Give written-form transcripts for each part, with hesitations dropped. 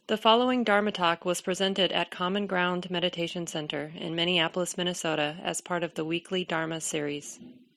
The following Dharma talk was presented at Common Ground Meditation Center in Minneapolis, Minnesota, as part of the weekly Dharma series.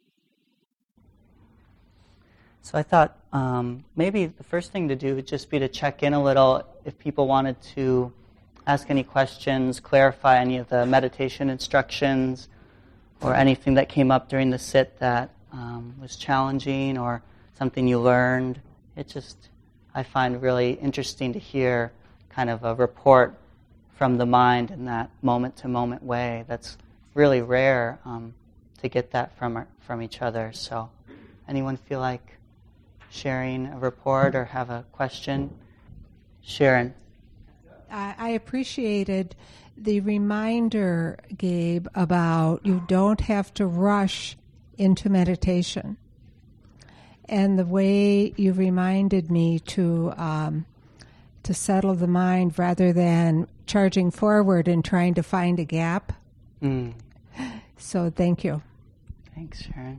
So I thought maybe the first thing to do would just be to check in a little if people wanted to ask any questions, clarify any of the meditation instructions, or anything that came up during the sit that was challenging or something you learned. I find really interesting to hear kind of a report from the mind in that moment-to-moment way. That's really rare to get that from each other. So anyone feel like sharing a report or have a question? Sharon. I appreciated the reminder, Gabe, about you don't have to rush into meditation. And the way you reminded me to settle the mind rather than charging forward and trying to find a gap. So thank you. Thanks, Sharon.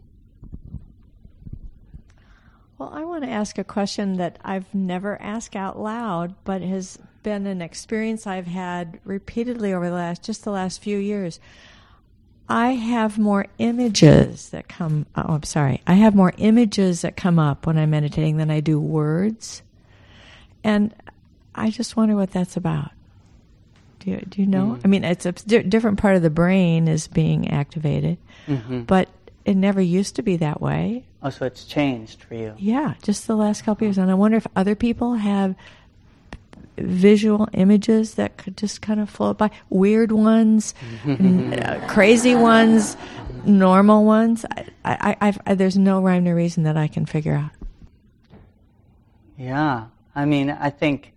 Well, I want to ask a question that I've never asked out loud, but has been an experience I've had repeatedly over the last few years. I have more images that come up when I'm meditating than I do words. And I just wonder what that's about. Do you know? I mean, it's a different part of the brain is being activated, but it never used to be that way. Oh, so it's changed for you. Yeah, just the last couple of years. And I wonder if other people have visual images that could just kind of float by. Weird ones, crazy ones, normal ones. There's no rhyme or reason that I can figure out. Yeah, I mean, I think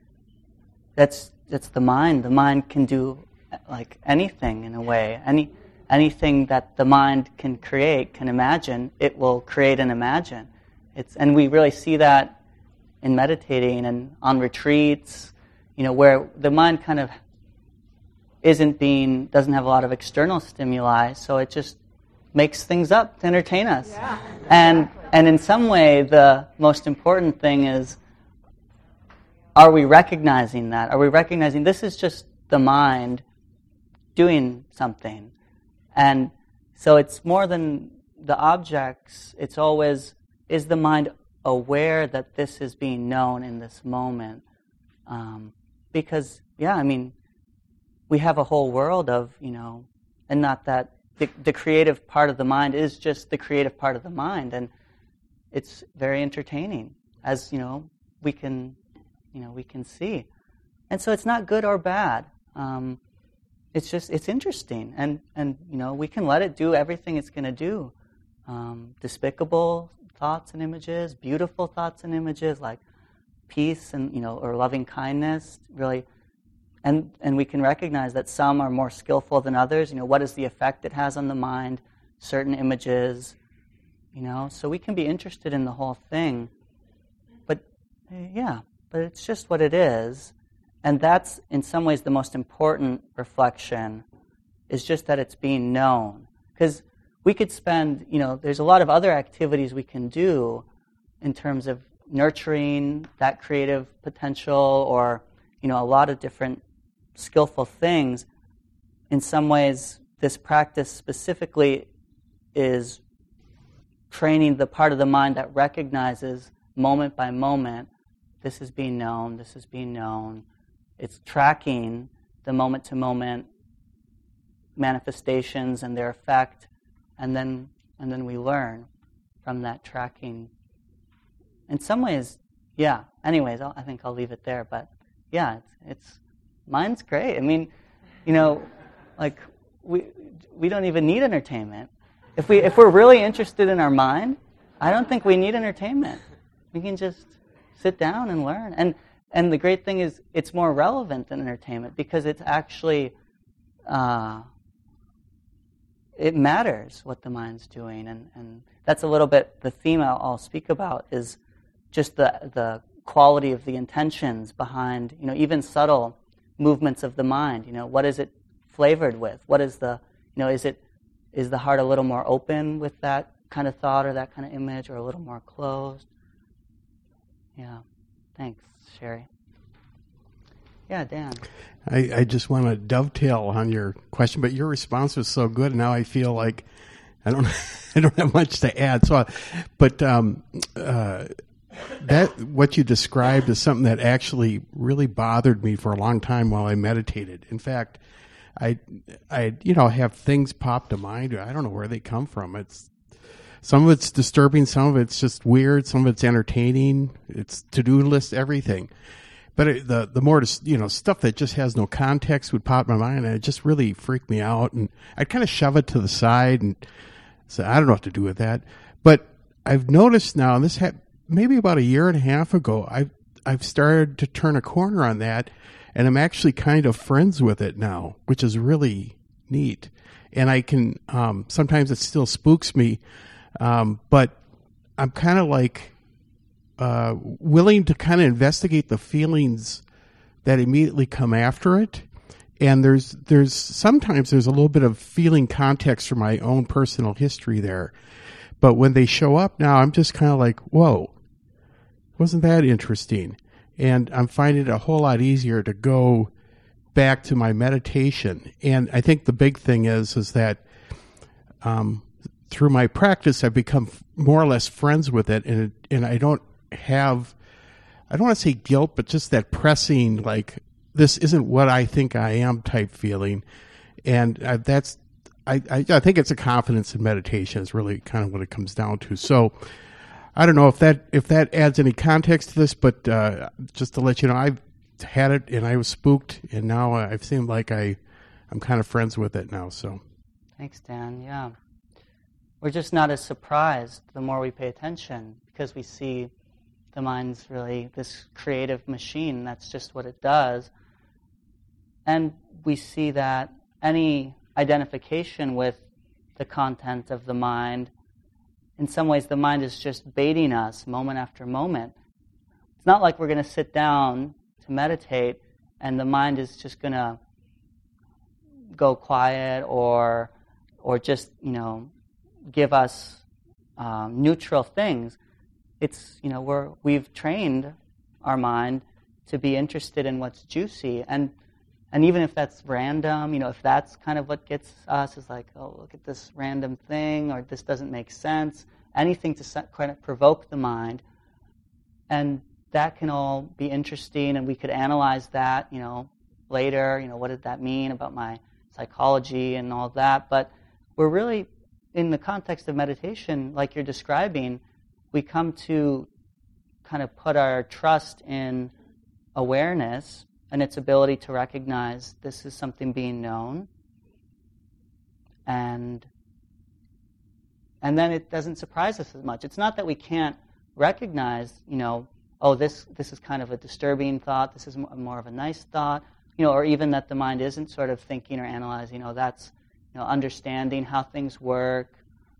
that's the mind. The mind can do like anything in a way. Anything that the mind can create, can imagine, it will create and imagine. And we really see that in meditating and on retreats, where the mind kind of doesn't have a lot of external stimuli, so it just makes things up to entertain us. Yeah. And in some way, the most important thing is, are we recognizing that? Are we recognizing this is just the mind doing something? And so it's more than the objects. It's always, is the mind aware that this is being known in this moment? Because, we have a whole world of, and not that the creative part of the mind is just the creative part of the mind. And it's very entertaining, as, we can see. And so it's not good or bad. It's interesting, and we can let it do everything it's going to do. Despicable thoughts and images, beautiful thoughts and images, like peace and or loving kindness, really, and we can recognize that some are more skillful than others. What is the effect it has on the mind? Certain images, so we can be interested in the whole thing, but it's just what it is. And that's, in some ways, the most important reflection, is just that it's being known. Because we could spend, there's a lot of other activities we can do in terms of nurturing that creative potential, or, a lot of different skillful things. In some ways, this practice specifically is training the part of the mind that recognizes moment by moment, this is being known, this is being known. It's tracking the moment-to-moment manifestations and their effect, and then we learn from that tracking. In some ways, yeah. Anyways, I think I'll leave it there. But yeah, it's mine's great. I mean, like we don't even need entertainment. If we're really interested in our mind, I don't think we need entertainment. We can just sit down and learn. And the great thing is, it's more relevant than entertainment, because it's actually, it matters what the mind's doing. And that's a little bit the theme I'll speak about, is just the quality of the intentions behind, even subtle movements of the mind. What is it flavored with? What is is the heart a little more open with that kind of thought or that kind of image, or a little more closed? Yeah. Thanks, Sherry. Yeah, Dan. I just want to dovetail on your question, but your response was so good. Now I feel like I don't have much to add. So, but that what you described is something that actually really bothered me for a long time while I meditated. In fact, I have things pop to mind. I don't know where they come from. Some of it's disturbing, some of it's just weird, some of it's entertaining. It's to-do list, everything. But the more stuff that just has no context would pop in my mind, and it just really freaked me out. And I'd kind of shove it to the side and say, I don't know what to do with that. But I've noticed now, and this happened maybe about a year and a half ago, I've started to turn a corner on that, and I'm actually kind of friends with it now, which is really neat. And I can sometimes it still spooks me, but I'm kind of like willing to kind of investigate the feelings that immediately come after it. And there's sometimes there's a little bit of feeling context from my own personal history there. But when they show up now, I'm just kind of like, whoa, wasn't that interesting? And I'm finding it a whole lot easier to go back to my meditation. And I think the big thing is that through my practice, I've become more or less friends with it. And I don't want to say guilt, but just that pressing, like, this isn't what I think I am type feeling. And I think it's a confidence in meditation is really kind of what it comes down to. So I don't know if that adds any context to this, but just to let you know, I've had it and I was spooked, and now I've seemed like I'm kind of friends with it now. So thanks, Dan. Yeah. We're just not as surprised the more we pay attention, because we see the mind's really this creative machine. That's just what it does. And we see that any identification with the content of the mind, in some ways the mind is just baiting us moment after moment. It's not like we're going to sit down to meditate and the mind is just going to go quiet or just, give us neutral things. It's, we've trained our mind to be interested in what's juicy. And even if that's random, if that's kind of what gets us, is like, oh, look at this random thing, or this doesn't make sense, anything to kind of provoke the mind. And that can all be interesting, and we could analyze that, later, what did that mean about my psychology and all that. But we're really, in the context of meditation, like you're describing, we come to kind of put our trust in awareness and its ability to recognize this is something being known. And then it doesn't surprise us as much. It's not that we can't recognize, oh, this is kind of a disturbing thought, this is more of a nice thought, or even that the mind isn't sort of thinking or analyzing, that's, understanding how things work.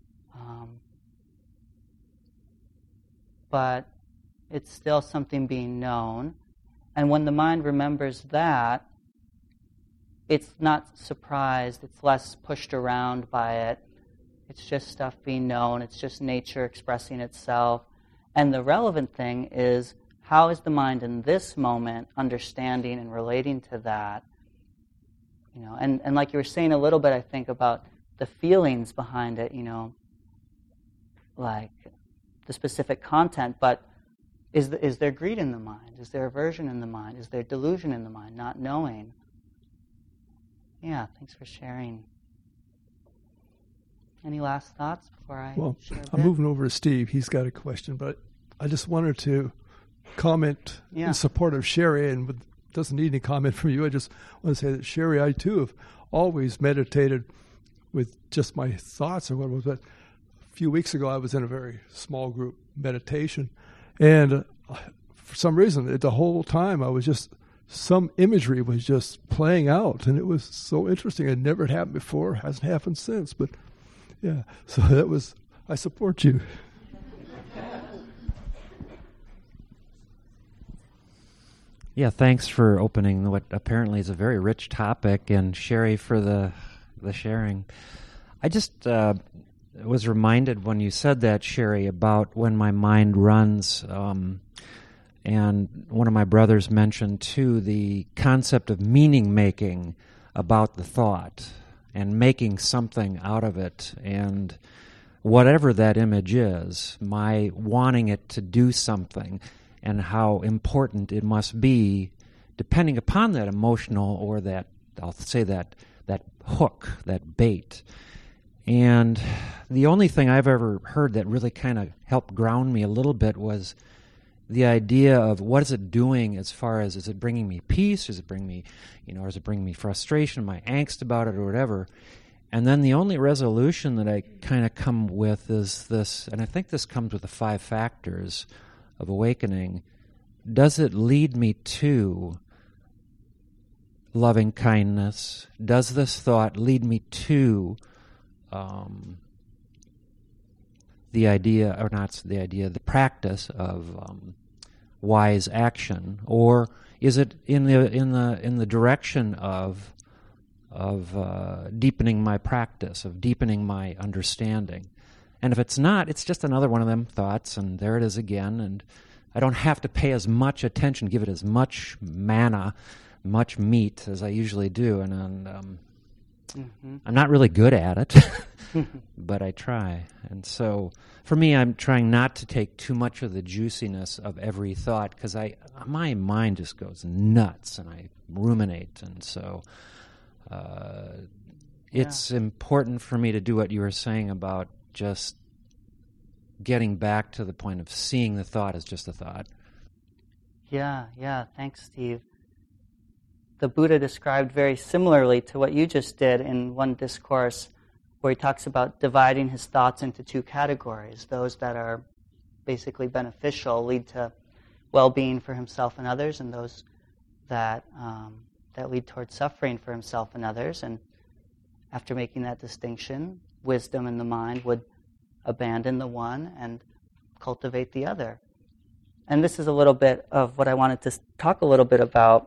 But it's still something being known. And when the mind remembers that, it's not surprised, it's less pushed around by it. It's just stuff being known, it's just nature expressing itself. And the relevant thing is, how is the mind in this moment understanding and relating to that? And like you were saying a little bit, I think, about the feelings behind it, like the specific content, but is there greed in the mind? Is there aversion in the mind? Is there delusion in the mind, not knowing? Yeah, thanks for sharing. Any last thoughts before I share a bit? I'm moving over to Steve. He's got a question, but I just wanted to comment in support of Sherry, and it doesn't need any comment from you. I just want to say that, Sherry, I too have always meditated with just my thoughts or what it was, but a few weeks ago I was in a very small group meditation, and for some reason, the whole time I was just, some imagery was just playing out, and it was so interesting. It never had happened before, hasn't happened since, but yeah, so that was, I support you. Yeah, thanks for opening what apparently is a very rich topic, and Sherry for the sharing. I just was reminded when you said that, Sherry, about when my mind runs. And one of my brothers mentioned, too, the concept of meaning making about the thought and making something out of it. And whatever that image is, my wanting it to do something and how important it must be depending upon that emotional or that, I'll say that hook, that bait. And the only thing I've ever heard that really kind of helped ground me a little bit was the idea of what is it doing as far as, is it bringing me peace, is it bringing me, or is it bringing me frustration, my angst about it or whatever. And then the only resolution that I kind of come with is this, and I think this comes with the 5 factors of awakening. Does it lead me to loving kindness? Does this thought lead me to the practice of wise action, or is it in the direction of deepening my practice, of deepening my understanding? And if it's not, it's just another one of them thoughts, and there it is again, and I don't have to pay as much attention, give it as much manna, much meat as I usually do, and I'm not really good at it, but I try. And so for me, I'm trying not to take too much of the juiciness of every thought, because my mind just goes nuts, and I ruminate, and so it's important for me to do what you were saying about just getting back to the point of seeing the thought as just a thought. Yeah. Thanks, Steve. The Buddha described very similarly to what you just did in one discourse where he talks about dividing his thoughts into 2 categories. Those that are basically beneficial, lead to well-being for himself and others, and those that lead towards suffering for himself and others. And after making that distinction, wisdom in the mind would abandon the one and cultivate the other. And this is a little bit of what I wanted to talk a little bit about,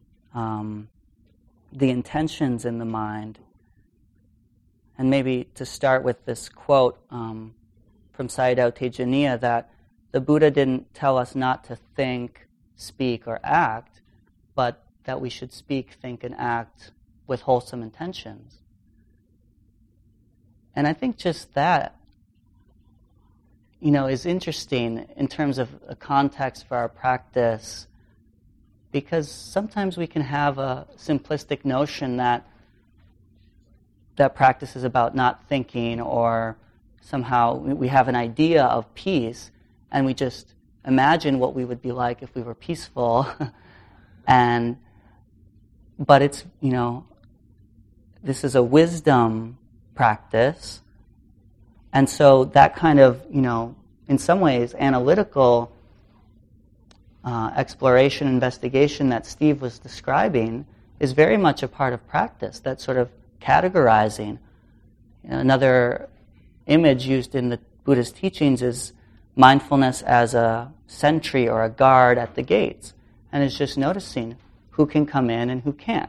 the intentions in the mind. And maybe to start with this quote from Sayadaw Tejaniya, that the Buddha didn't tell us not to think, speak, or act, but that we should speak, think, and act with wholesome intentions. And I think just that, is interesting in terms of a context for our practice, because sometimes we can have a simplistic notion that practice is about not thinking, or somehow we have an idea of peace, and we just imagine what we would be like if we were peaceful. But it's, this is a wisdom practice. And so that kind of, in some ways, analytical exploration, investigation that Steve was describing is very much a part of practice, that sort of categorizing. Another image used in the Buddha's teachings is mindfulness as a sentry or a guard at the gates, and it's just noticing who can come in and who can't.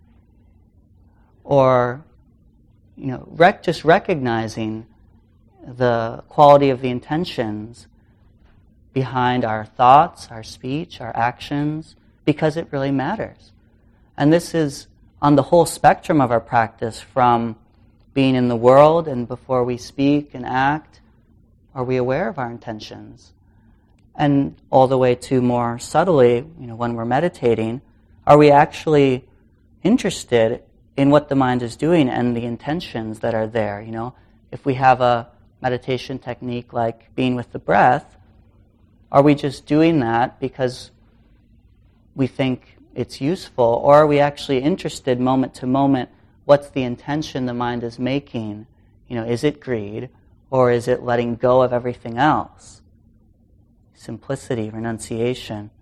Or, just recognizing the quality of the intentions behind our thoughts, our speech, our actions, because it really matters. And this is on the whole spectrum of our practice, from being in the world and before we speak and act, are we aware of our intentions? And all the way to more subtly, when we're meditating, are we actually interested in what the mind is doing and the intentions that are there? If we have a meditation technique like being with the breath, are we just doing that because we think it's useful, or are we actually interested moment to moment? What's the intention the mind is making? Is it greed, or is it letting go of everything else? Simplicity, renunciation.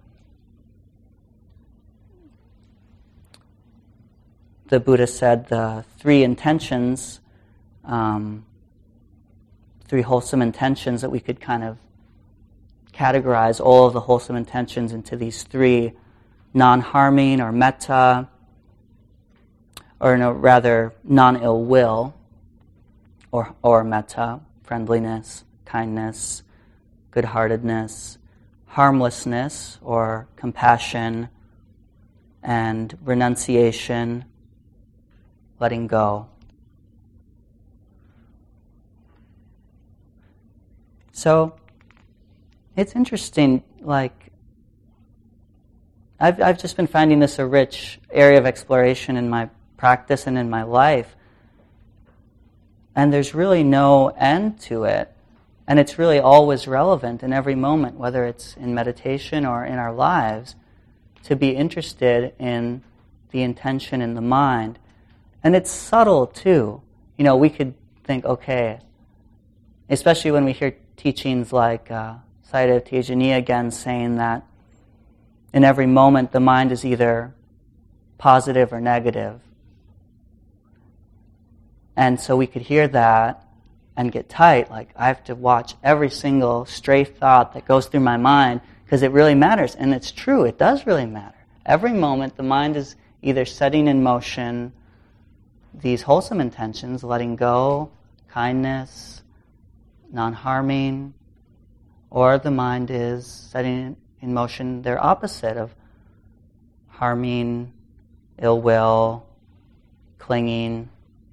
The Buddha said the 3 intentions, 3 wholesome intentions, that we could kind of categorize all of the wholesome intentions into these 3: non-harming, or metta, or rather non-ill will, or metta, friendliness, kindness, good-heartedness, harmlessness or compassion and renunciation, letting go. So it's interesting, like I've just been finding this a rich area of exploration in my practice and in my life. And there's really no end to it. And it's really always relevant in every moment, whether it's in meditation or in our lives, to be interested in the intention in the mind. And it's subtle too. You know, we could think, okay, especially when we hear teachings like Sayadaw Tejaniya again saying that in every moment the mind is either positive or negative. And so we could hear that and get tight, like I have to watch every single stray thought that goes through my mind because it really matters. And it's true, it does really matter. Every moment the mind is either setting in motion these wholesome intentions, letting go, kindness, non-harming, or the mind is setting in motion their opposite of harming, ill will, clinging.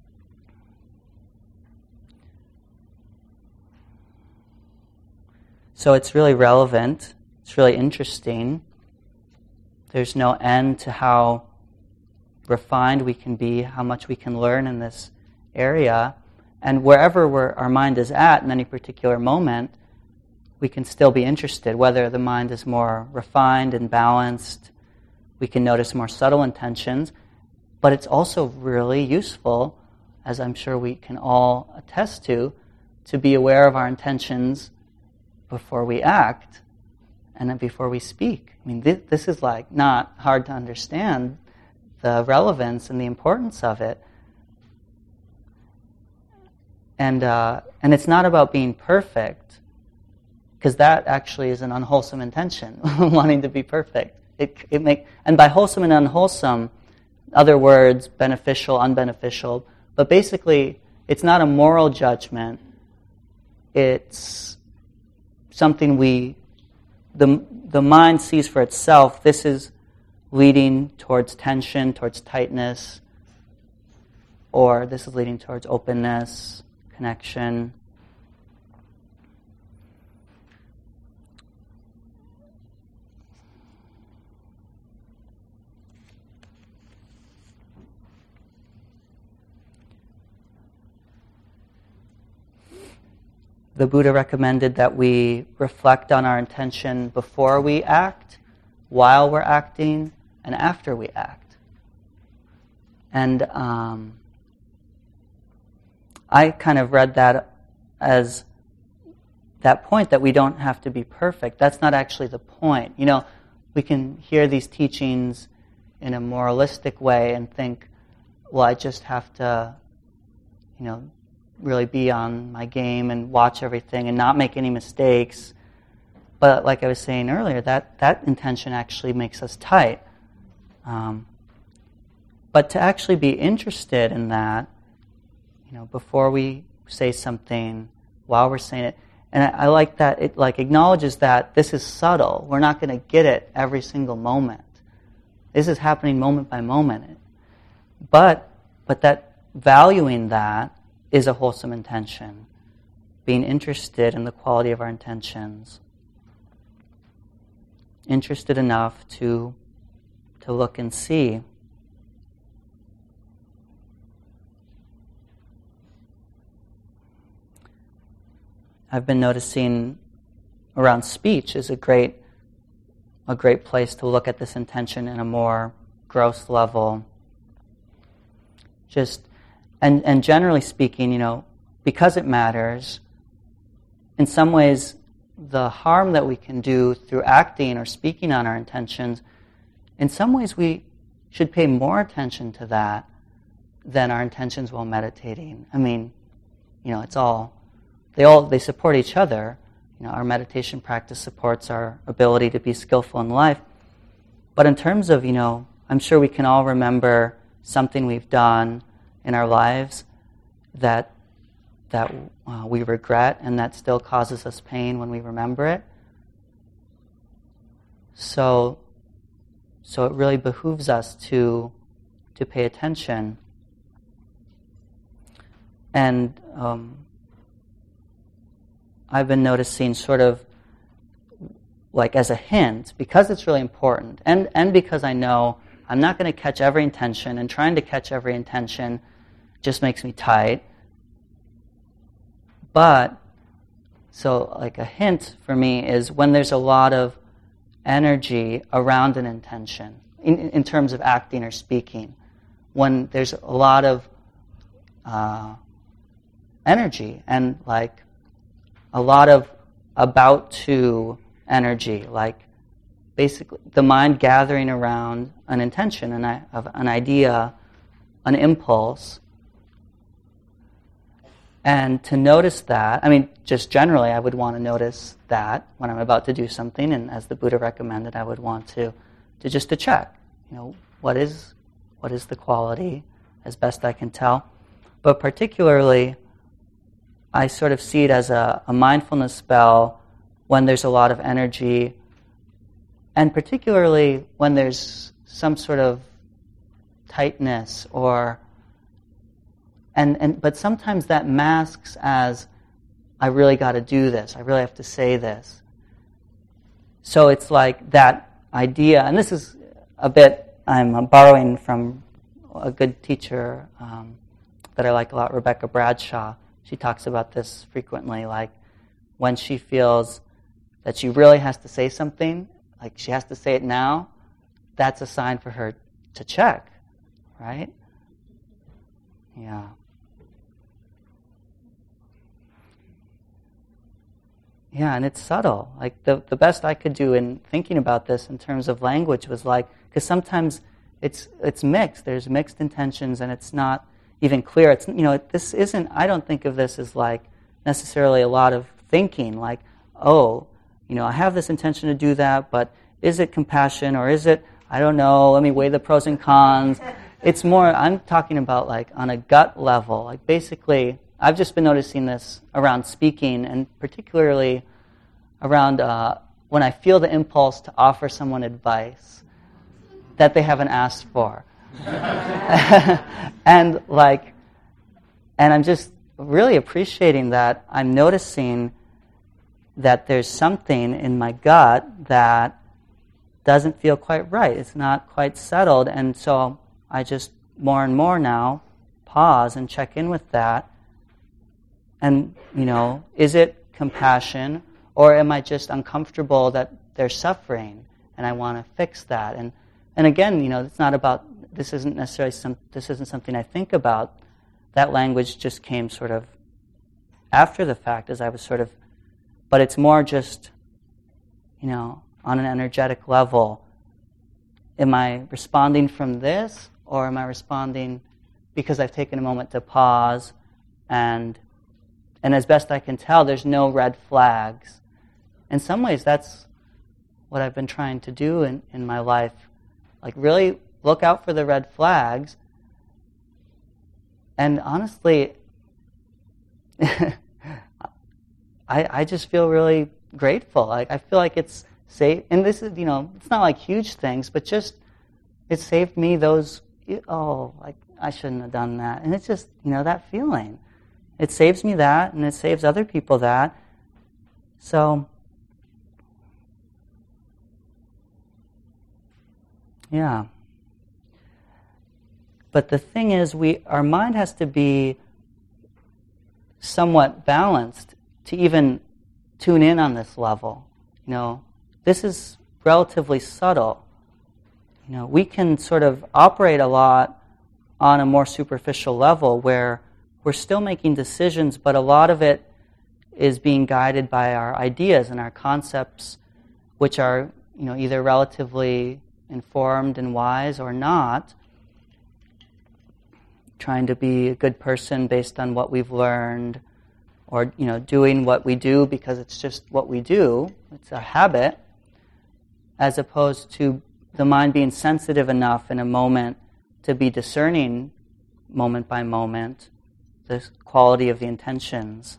So it's really relevant, it's really interesting. There's no end to how refined we can be, how much we can learn in this area. And wherever our mind is at in any particular moment, we can still be interested, whether the mind is more refined and balanced. We can notice more subtle intentions, but it's also really useful, as I'm sure we can all attest to be aware of our intentions before we act and then before we speak. I mean, this is like not hard to understand, the relevance and the importance of it. And it's not about being perfect, because that actually is an unwholesome intention, wanting to be perfect. And by wholesome and unwholesome, other words, beneficial, unbeneficial, but basically it's not a moral judgment. It's something the mind sees for itself. This is leading towards tension, towards tightness, or this is leading towards openness, connection. The Buddha recommended that we reflect on our intention before we act, while we're acting, and after we act. And I kind of read that as that point that we don't have to be perfect. That's not actually the point. You know, we can hear these teachings in a moralistic way and think, well, I just have to, really be on my game and watch everything and not make any mistakes. But like I was saying earlier, that intention actually makes us tight. But to actually be interested in that, before we say something, while we're saying it, and I like that it acknowledges that this is subtle. We're not going to get it every single moment. This is happening moment by moment. But that valuing that is a wholesome intention. Being interested in the quality of our intentions. Interested enough to look and see. I've been noticing around speech is a great place to look at this intention in a more gross level. And generally speaking, because it matters, in some ways the harm that we can do through acting or speaking on our intentions, in some ways we should pay more attention to that than our intentions while meditating. I mean, they support each other. Our meditation practice supports our ability to be skillful in life. But in terms of, I'm sure we can all remember something we've done in our lives that we regret and that still causes us pain when we remember it. So it really behooves us to pay attention. And I've been noticing sort of like as a hint, because it's really important, and because I know I'm not going to catch every intention, and trying to catch every intention just makes me tight. But, so like a hint for me is when there's a lot of energy around an intention, in terms of acting or speaking, when there's a lot of energy and like a lot of about to energy, like basically the mind gathering around an intention, an idea, an impulse. And to notice that, I mean, just generally I would want to notice that when I'm about to do something, and as the Buddha recommended, I would want to just to check, what is the quality as best I can tell. But particularly, I sort of see it as a mindfulness spell when there's a lot of energy, and particularly when there's some sort of tightness but sometimes that masks as, I really got to do this, I really have to say this. So it's like that idea, and this is a bit, I'm borrowing from a good teacher that I like a lot, Rebecca Bradshaw. She talks about this frequently, like when she feels that she really has to say something, like she has to say it now, that's a sign for her to check, right? Yeah. Yeah, and it's subtle. Like the best I could do in thinking about this in terms of language was like, because sometimes it's mixed. There's mixed intentions, and it's not even clear. It's this isn't. I don't think of this as like necessarily a lot of thinking. Like, I have this intention to do that, but is it compassion or is it? I don't know. Let me weigh the pros and cons. It's more. I'm talking about like on a gut level. Like basically, I've just been noticing this around speaking, and particularly around when I feel the impulse to offer someone advice that they haven't asked for. and I'm just really appreciating that. I'm noticing that there's something in my gut that doesn't feel quite right. It's not quite settled, and so I just more and more now pause and check in with that. And, is it compassion, or am I just uncomfortable that they're suffering and I want to fix that? And again, it's not about, this isn't necessarily this isn't something I think about. That language just came sort of after the fact, as I was sort of, but it's more just, on an energetic level. Am I responding from this, or am I responding because I've taken a moment to pause, and as best I can tell, there's no red flags. In some ways, that's what I've been trying to do in my life. Like, really look out for the red flags. And honestly, I just feel really grateful. I feel like it's safe. And this is, it's not like huge things, but just, it saved me those, I shouldn't have done that. And it's just, that feeling. It saves me that, and it saves other people that. So, yeah. But the thing is, our mind has to be somewhat balanced to even tune in on this level. This is relatively subtle. We can sort of operate a lot on a more superficial level where we're still making decisions, but a lot of it is being guided by our ideas and our concepts, which are, either relatively informed and wise or not, trying to be a good person based on what we've learned, or, doing what we do because it's just what we do, it's a habit, as opposed to the mind being sensitive enough in a moment to be discerning moment by moment the quality of the intentions.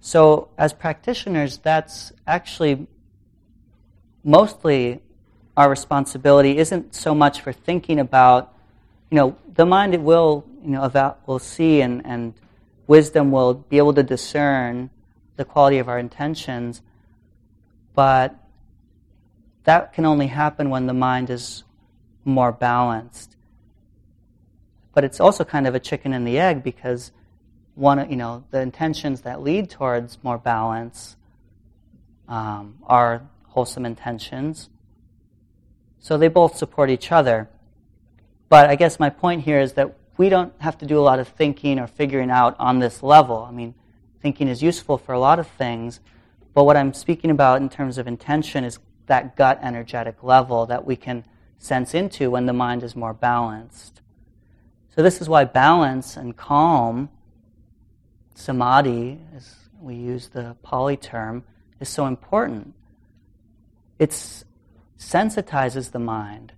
So as practitioners, that's actually mostly our responsibility. Isn't so much for thinking about, the mind it will, will see and wisdom will be able to discern the quality of our intentions, but that can only happen when the mind is more balanced. But it's also kind of a chicken and the egg, because the intentions that lead towards more balance are wholesome intentions. So they both support each other. But I guess my point here is that we don't have to do a lot of thinking or figuring out on this level. I mean, thinking is useful for a lot of things, but what I'm speaking about in terms of intention is that gut energetic level that we can sense into when the mind is more balanced. So this is why balance and calm, samadhi, as we use the Pali term, is so important. It sensitizes the mind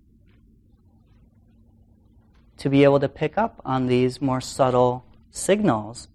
to be able to pick up on these more subtle signals.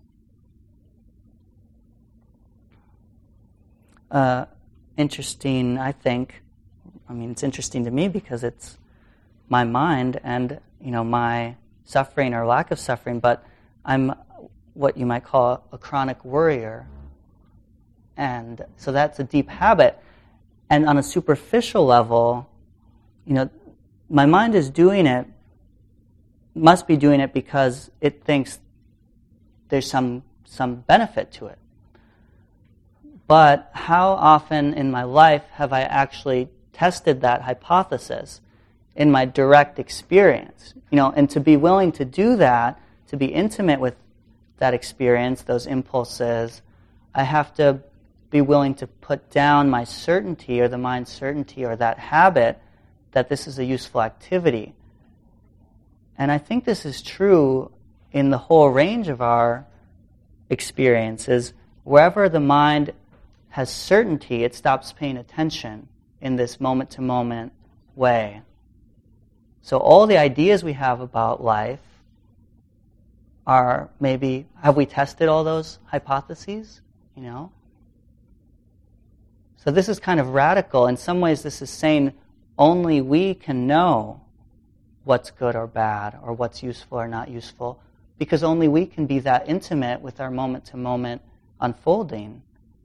Interesting, I think. I mean, it's interesting to me because it's my mind and, my suffering or lack of suffering, but I'm what you might call a chronic worrier. And so that's a deep habit. And on a superficial level, my mind is must be doing it because it thinks there's some benefit to it. But how often in my life have I actually tested that hypothesis in my direct experience? And to be willing to do that, to be intimate with that experience, those impulses, I have to be willing to put down my certainty or the mind's certainty or that habit that this is a useful activity. And I think this is true in the whole range of our experiences. Wherever the mind has certainty, it stops paying attention in this moment-to-moment way. So all the ideas we have about life are maybe, have we tested all those hypotheses? So this is kind of radical. In some ways, this is saying only we can know what's good or bad, or what's useful or not useful, because only we can be that intimate with our moment-to-moment unfolding.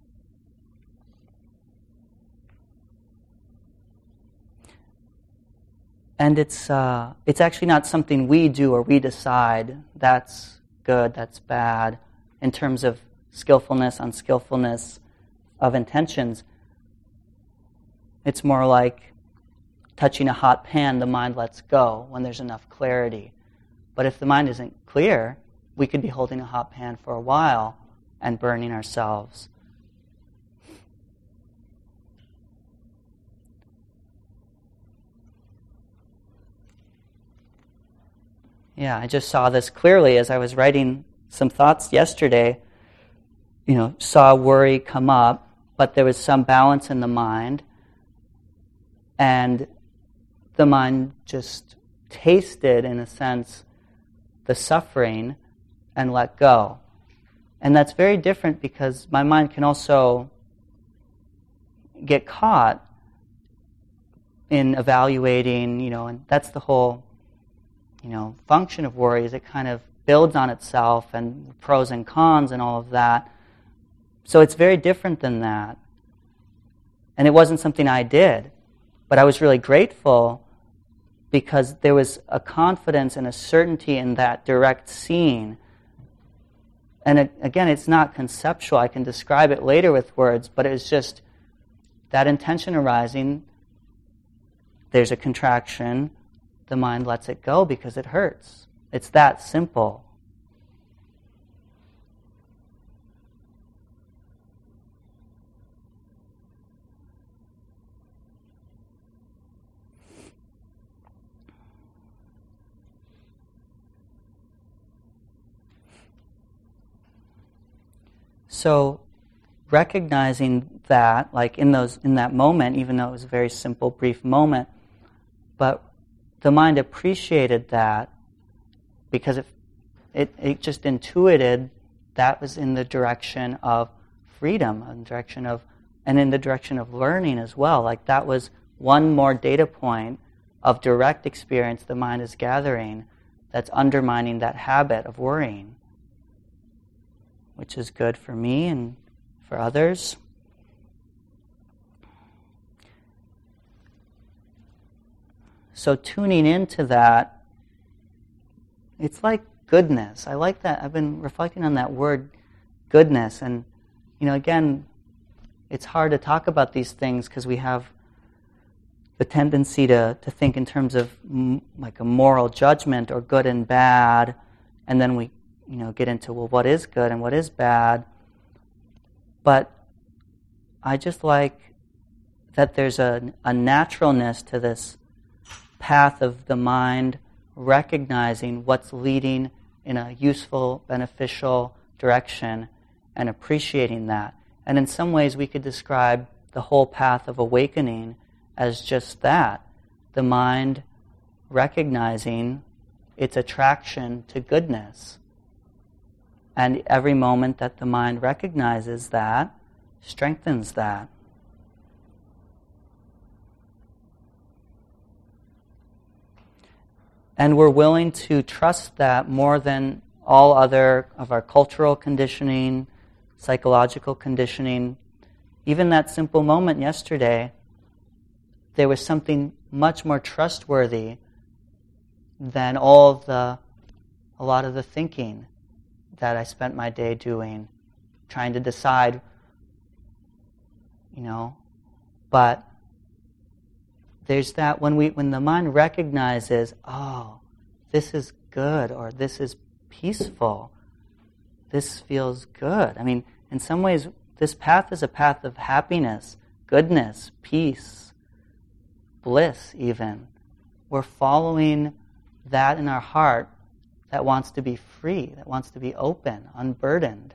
And it's actually not something we do or we decide that's good, that's bad, in terms of skillfulness, unskillfulness of intentions. It's more like touching a hot pan, the mind lets go when there's enough clarity. But if the mind isn't clear, we could be holding a hot pan for a while and burning ourselves. Yeah, I just saw this clearly as I was writing some thoughts yesterday. Saw worry come up, but there was some balance in the mind, and the mind just tasted, in a sense, the suffering and let go. And that's very different because my mind can also get caught in evaluating, and that's the whole, function of worry, is it kind of builds on itself and pros and cons and all of that. So it's very different than that. And it wasn't something I did, but I was really grateful because there was a confidence and a certainty in that direct seeing. And again, it's not conceptual. I can describe it later with words, but it was just that intention arising. There's a contraction. The mind lets it go because it hurts. It's that simple. So recognizing that, like in that moment, even though it was a very simple, brief moment, but the mind appreciated that because it just intuited that was in the direction of freedom, and in the direction of learning as well. Like that was one more data point of direct experience the mind is gathering that's undermining that habit of worrying, which is good for me and for others. So tuning into that, it's like goodness. I like that. I've been reflecting on that word goodness. And, again, it's hard to talk about these things because we have the tendency to think in terms of like a moral judgment or good and bad. And then we, get into, well, what is good and what is bad? But I just like that there's a naturalness to this path of the mind recognizing what's leading in a useful, beneficial direction and appreciating that. And in some ways we could describe the whole path of awakening as just that, the mind recognizing its attraction to goodness. And every moment that the mind recognizes that, strengthens that. And we're willing to trust that more than all other of our cultural conditioning, psychological conditioning. Even that simple moment yesterday, there was something much more trustworthy than a lot of the thinking that I spent my day doing, trying to decide, but there's that when the mind recognizes, oh, this is good, or this is peaceful, this feels good. I mean, in some ways, this path is a path of happiness, goodness, peace, bliss even. We're following that in our heart that wants to be free, that wants to be open, unburdened.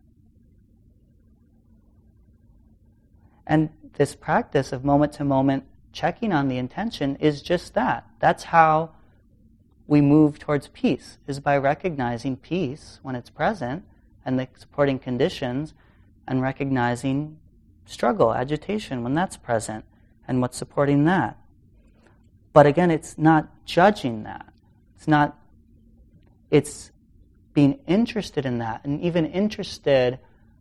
And this practice of moment-to-moment checking on the intention is just that. That's how we move towards peace, is by recognizing peace when it's present and the supporting conditions, and recognizing struggle, agitation when that's present and what's supporting that. But again, it's not judging that. It's being interested in that, and even interested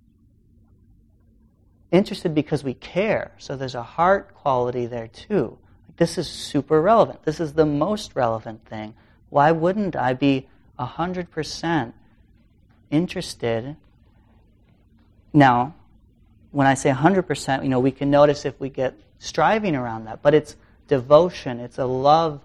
because we care. So there's a heart quality there too. This is super relevant. This is the most relevant thing. Why wouldn't I be 100% interested? Now, when I say 100%, we can notice if we get striving around that. But it's devotion. It's a love.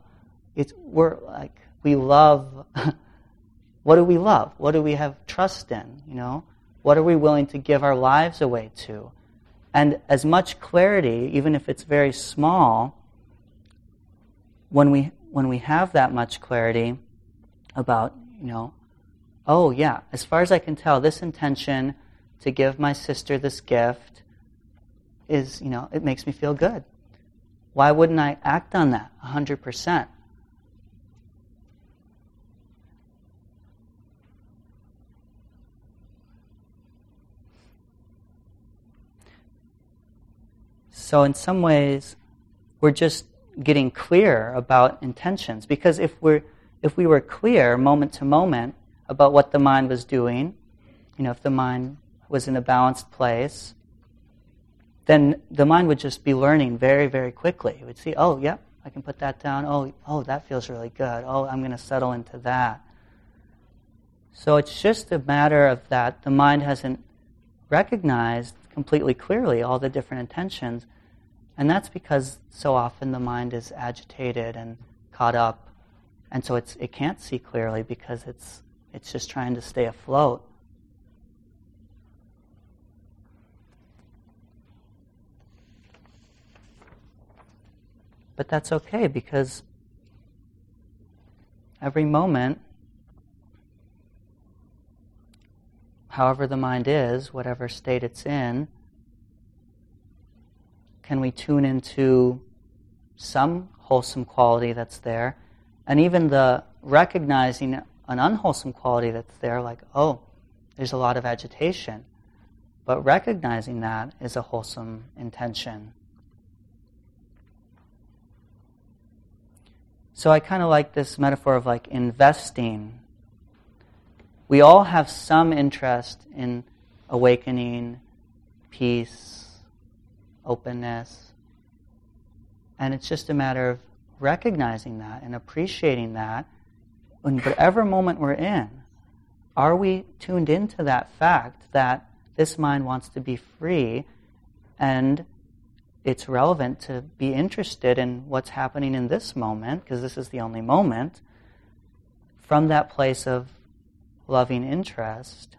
We love. What do we love? What do we have trust in? What are we willing to give our lives away to? And as much clarity, even if it's very small, when we have that much clarity about, oh yeah, as far as I can tell, this intention to give my sister this gift is, it makes me feel good. Why wouldn't I act on that 100%? So in some ways, we're just getting clear about intentions. Because if we were clear moment to moment about what the mind was doing, if the mind was in a balanced place, then the mind would just be learning very, very quickly. It would see, oh, yep, I can put that down. Oh, that feels really good. Oh, I'm going to settle into that. So it's just a matter of that the mind hasn't recognized completely clearly all the different intentions. And that's because so often the mind is agitated and caught up. And so it can't see clearly because it's just trying to stay afloat. But that's okay, because every moment, however the mind is, whatever state it's in, can we tune into some wholesome quality that's there, and even the recognizing an unwholesome quality that's there, like, oh, there's a lot of agitation. But recognizing that is a wholesome intention. So I kind of like this metaphor of like investing. We all have some interest in awakening, peace, openness. And it's just a matter of recognizing that and appreciating that in whatever moment we're in. Are we tuned into that fact that this mind wants to be free, and it's relevant to be interested in what's happening in this moment, because this is the only moment, from that place of loving interest?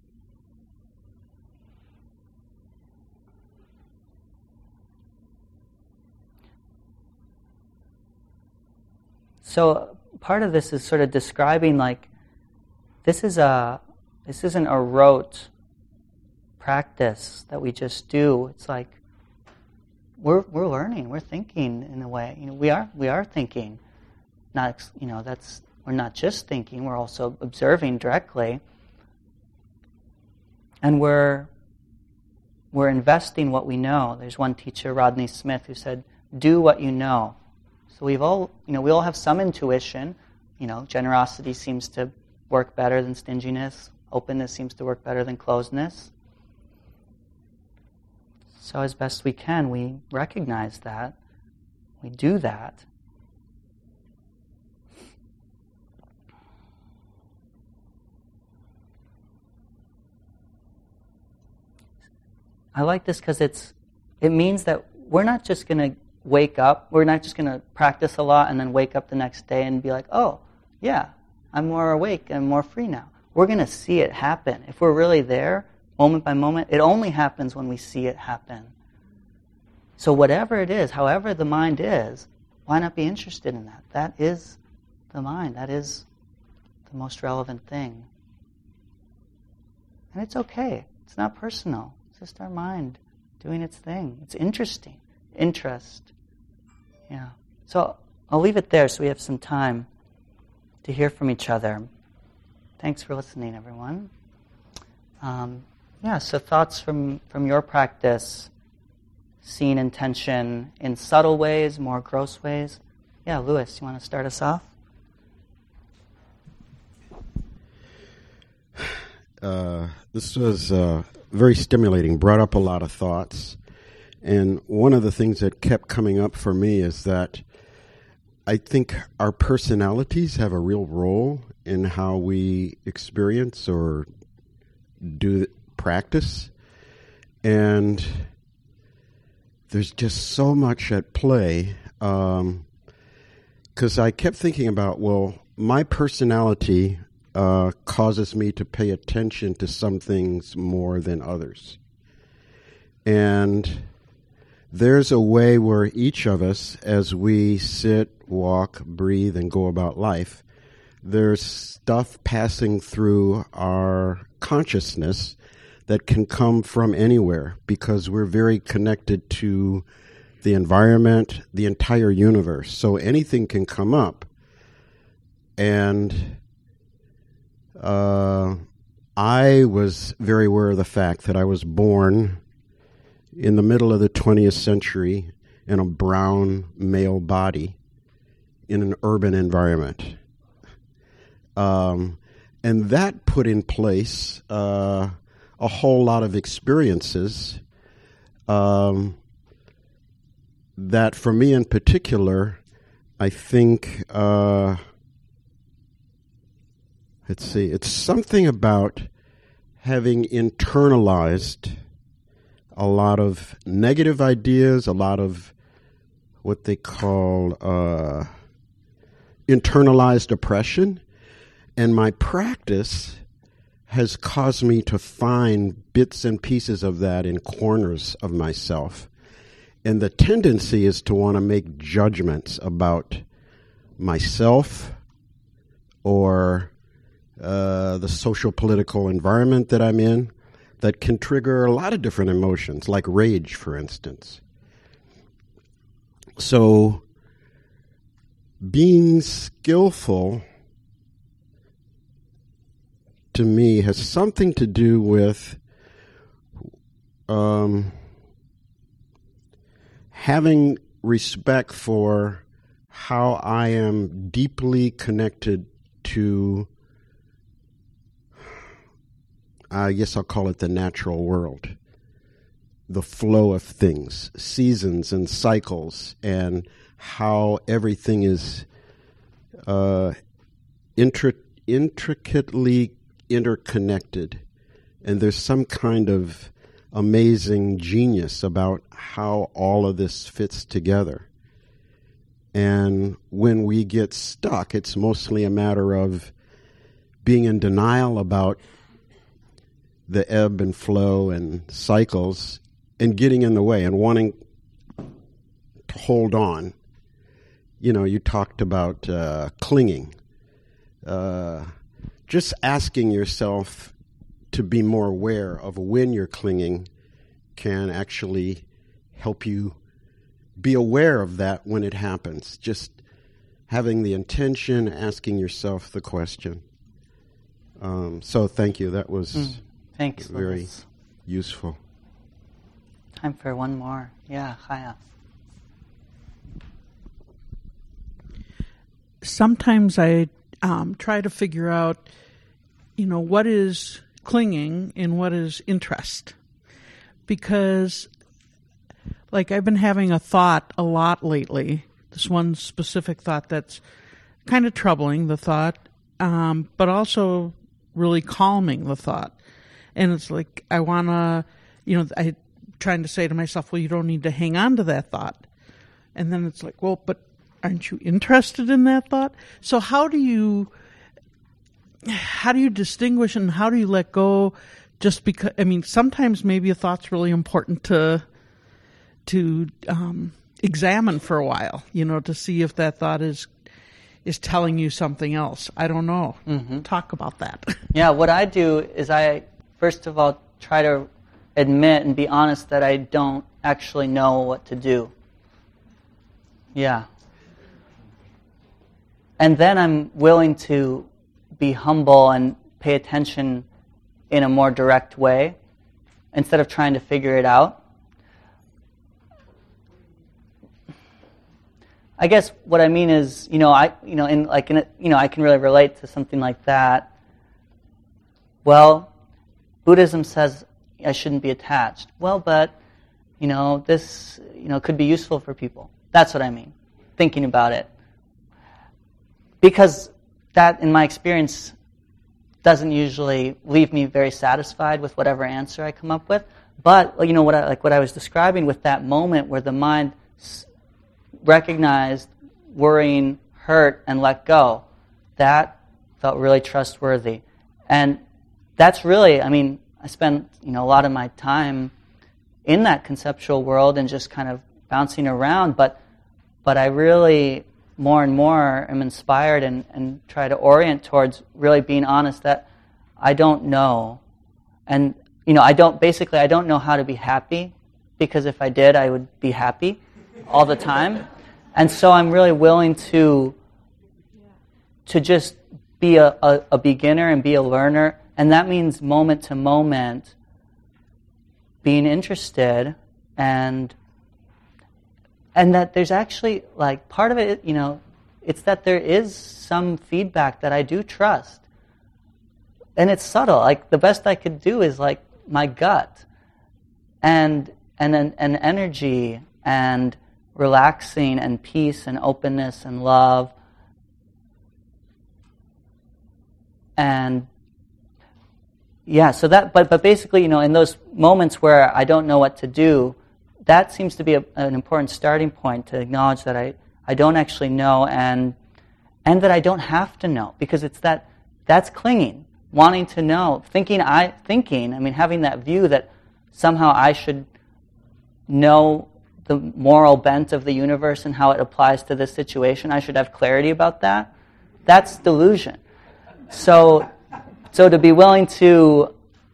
So part of this is sort of describing like this isn't a rote practice that we just do. It's like we're learning, we're thinking in a way. We are thinking. We're not just thinking, we're also observing directly. And we're investing what we know. There's one teacher, Rodney Smith, who said, "Do what you know." So we all have some intuition. Generosity seems to work better than stinginess. Openness seems to work better than closedness. So as best we can, we recognize that. We do that. I like this because it means that we're not just going to wake up, we're not just going to practice a lot and then wake up the next day and be like, oh, yeah, I'm more awake and more free now. We're going to see it happen. If we're really there, moment by moment, it only happens when we see it happen. So whatever it is, however the mind is, why not be interested in that? That is the mind. That is the most relevant thing. And it's okay. It's not personal. It's just our mind doing its thing. It's interesting. Interest. Yeah. So I'll leave it there so we have some time to hear from each other. Thanks for listening, everyone. So thoughts from your practice, seeing intention in subtle ways, more gross ways. Yeah, Louis, you want to start us off? This was very stimulating, brought up a lot of thoughts. And one of the things that kept coming up for me is that I think our personalities have a real role in how we experience or do practice. And there's just so much at play. Because I kept thinking about, my personality causes me to pay attention to some things more than others. And there's a way where each of us, as we sit, walk, breathe, and go about life, there's stuff passing through our consciousness that can come from anywhere because we're very connected to the environment, the entire universe. So anything can come up. And I was very aware of the fact that I was born in the middle of the 20th century in a brown male body in an urban environment. And that put in place a whole lot of experiences that for me in particular, I think, it's something about having internalized a lot of negative ideas, a lot of what they call internalized oppression. And my practice has caused me to find bits and pieces of that in corners of myself. And the tendency is to want to make judgments about myself or the social political environment that I'm in that can trigger a lot of different emotions, like rage, for instance. So being skillful to me has something to do with having respect for how I am deeply connected to, I guess I'll call it the natural world, the flow of things, seasons and cycles, and how everything is intricately interconnected. And there's some kind of amazing genius about how all of this fits together. And when we get stuck, it's mostly a matter of being in denial about the ebb and flow and cycles and getting in the way and wanting to hold on. You know, you talked about clinging. Just asking yourself to be more aware of when you're clinging can actually help you be aware of that when it happens. Just having the intention, asking yourself the question. So thank you. That was Thanks, very Liz. Useful. Time for one more. Yeah, Chaya. Sometimes I try to figure out, what is clinging and what is interest. Because, I've been having a thought a lot lately, this one specific thought that's kind of troubling, the thought, but also really calming, the thought. And it's like, I want to, I'm trying to say to myself, well, you don't need to hang on to that thought. And then it's like, well, but aren't you interested in that thought? So how do you distinguish and how do you let go? Just because, sometimes maybe a thought's really important to examine for a while, to see if that thought is telling you something else. I don't know. Mm-hmm. Talk about that. Yeah, what I do is I, first of all, try to admit and be honest that I don't actually know what to do. Yeah. And then I'm willing to be humble and pay attention in a more direct way instead of trying to figure it out. I guess what I mean is, I can really relate to something like that. Well, Buddhism says I shouldn't be attached. Well, but, this, could be useful for people. That's what I mean, thinking about it. Because that, in my experience, doesn't usually leave me very satisfied with whatever answer I come up with. But, what I was describing with that moment where the mind recognized worrying, hurt, and let go, that felt really trustworthy. And that's really, I spend, a lot of my time in that conceptual world and just kind of bouncing around, but I really more and more am inspired and try to orient towards really being honest that I don't know. And, I don't know how to be happy, because if I did, I would be happy all the time. And so I'm really willing to just be a beginner and be a learner. And that means moment to moment being interested and that there's actually, part of it, it's that there is some feedback that I do trust. And it's subtle. The best I could do is, my gut and energy and relaxing and peace and openness and love. And yeah, so that, but basically, in those moments where I don't know what to do, that seems to be an important starting point to acknowledge that I don't actually know and that I don't have to know, because it's that's clinging, wanting to know, having that view that somehow I should know the moral bent of the universe and how it applies to this situation. I should have clarity about that. That's delusion. So to be willing to,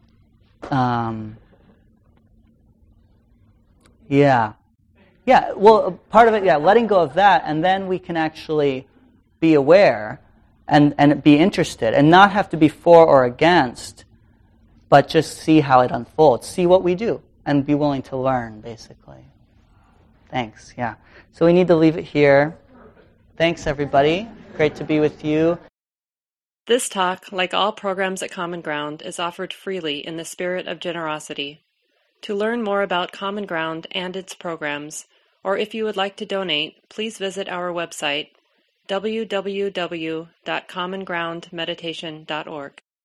well, part of it, letting go of that, and then we can actually be aware and be interested, and not have to be for or against, but just see how it unfolds, see what we do. and be willing to learn, basically. Thanks, yeah. So we need to leave it here. Thanks, everybody. Great to be with you. This talk, like all programs at Common Ground, is offered freely in the spirit of generosity. To learn more about Common Ground and its programs, or if you would like to donate, please visit our website, www.commongroundmeditation.org.